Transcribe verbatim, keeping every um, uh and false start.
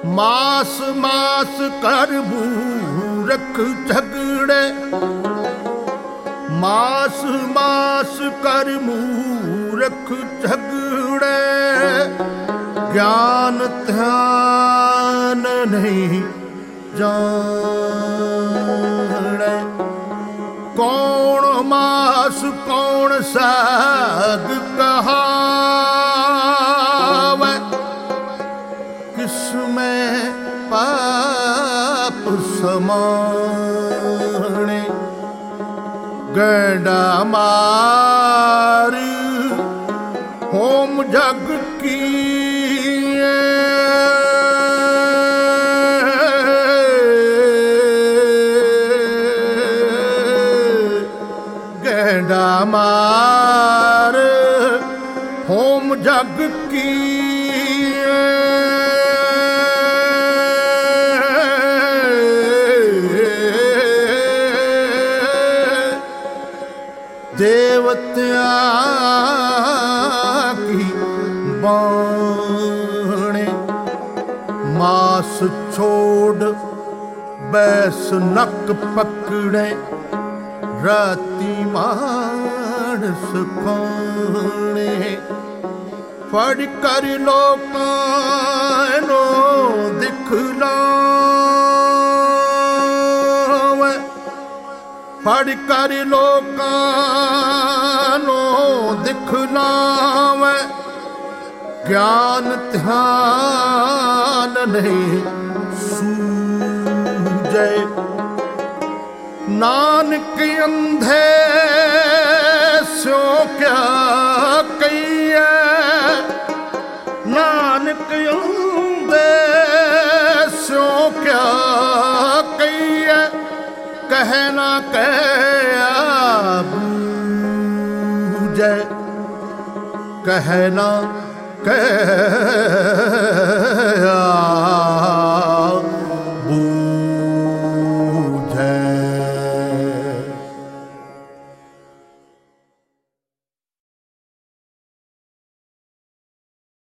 मास मास कर मूरख झगड़े, मास मास कर मूरख झगड़े, ज्ञान ध्यान नहीं जाने। कौन मास कौन साग कहावे, किसमें पाप समाने। गैंडा मार होम जग की, गैंडा मार होम जग की, देवत्या की बाणे। मास छोड़ बैस नक पकड़े, राती मानस खाने। फड़ कर लोकानो दिखलावे, फड़ कर लोकानो दिखलावे, ज्ञान ध्यान नहीं सूझे। नानक अंधे सो क्या कहिए, नानक अंधे सो क्या कहिए, कहना कह बूझे, कहना कह